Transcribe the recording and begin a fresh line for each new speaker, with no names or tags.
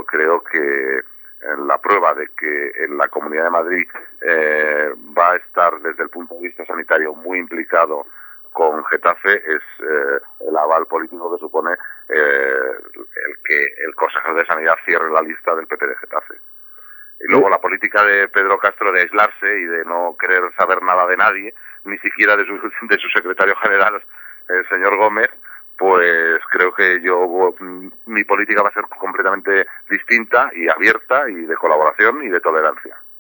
yo creo que la prueba de que en la Comunidad de Madrid va a estar desde el punto de vista sanitario muy implicado con Getafe es el aval político que supone el que el consejero de Sanidad cierre la lista del PP de Getafe. Y luego la política de Pedro Castro de aislarse y de no querer saber nada de nadie, ni siquiera de su secretario general, el señor Gómez, pues creo que mi política va a ser completamente distinta y abierta y de colaboración y de tolerancia.